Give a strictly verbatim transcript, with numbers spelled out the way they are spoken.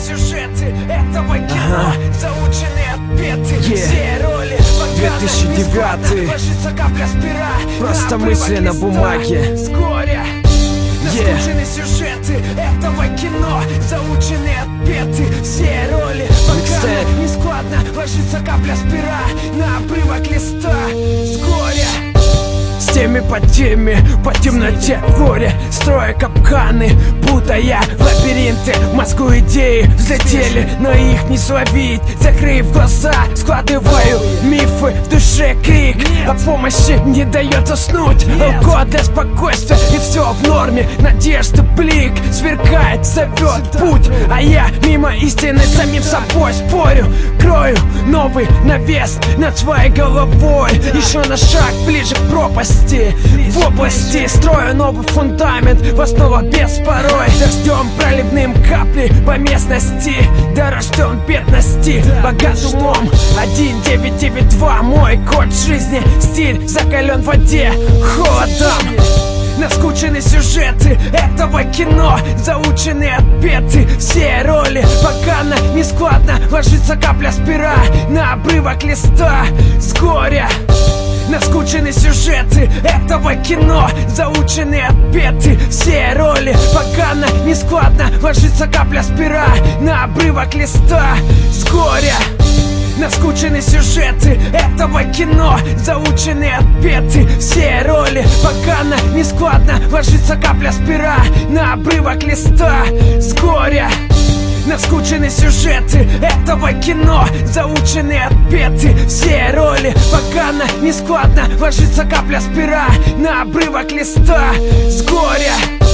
сюжеты этого кино, ага. Заученные отпеты, yeah. Все роли две тысячи девятый. Ложится капля с пера, просто мысли на бумаге. С горя. Наскучены yeah. сюжеты этого кино, заученные отпеты, все роли пока нескладно ложится капля с пера на обрывок листа с горя. С теми по теме, по темноте горе, строя капканы, путая лабиринты. В мозгу идеи взлетели, но их не словить. Закрыв глаза, складываю мифы, в душе крик о помощи не дает уснуть. Алкоголь для спокойствия, и все в норме. Надежда блик сверкает, зовет путь, а я мимо истины самим собой спорю. Крою новый навес над своей головой, еще на шаг ближе к пропасти. В области строю новый фундамент, в основах без порой. Дождем проливным капли по местности, да рожден бедности, богат умом. Один девять девять два мой код жизни, стиль закален в воде холодом. Наскучены сюжеты этого кино, заученные отпеты, все роли пока на нескладно ложится капля с пера на обрывок листа с горя. Наскучены сюжеты этого кино, заученные отпеты, все роли пока на нескладно ложится капля с пера на обрывок листа с горя. Наскучены сюжеты этого кино, заученные отпеты, все роли пока на нескладно ложится капля с пера на обрывок листа с горя. Наскучены сюжеты этого кино, заученные отпеты, все роли пока на нескладно ложится капля с пера на обрывок листа с горя.